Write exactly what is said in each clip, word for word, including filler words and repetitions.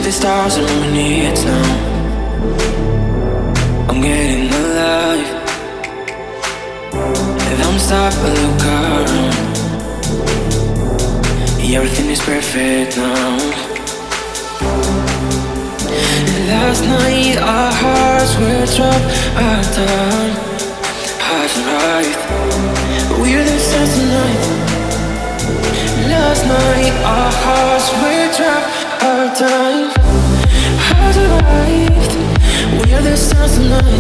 the stars and reminisce now. I'm getting alive. And I'm stop and look around. Everything is perfect now. And last night our hearts were dropped our time. Hearts right. We're the stars tonight. Last night our hearts were dropped our time. Hearts arrived. We are the stars tonight.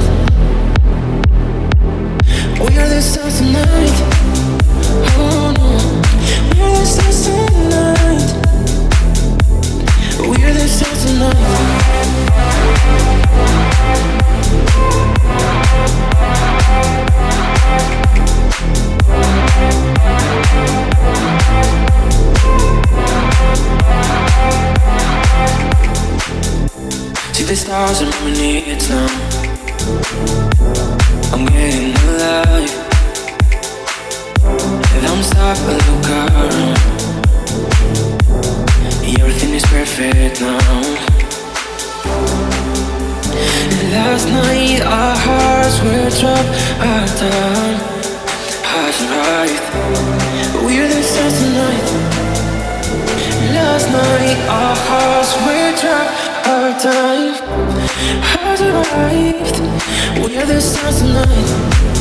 We are the stars tonight. Oh no. We are the stars tonight. We are the stars tonight. See the stars and reminisce now. I'm getting alive. And I'm stop and look around. Everything is perfect now. And last night our hearts were dropped our time. Hearts right. We're the stars tonight. Last night our hearts were dropped our time. Hearts arrived. We are the stars tonight.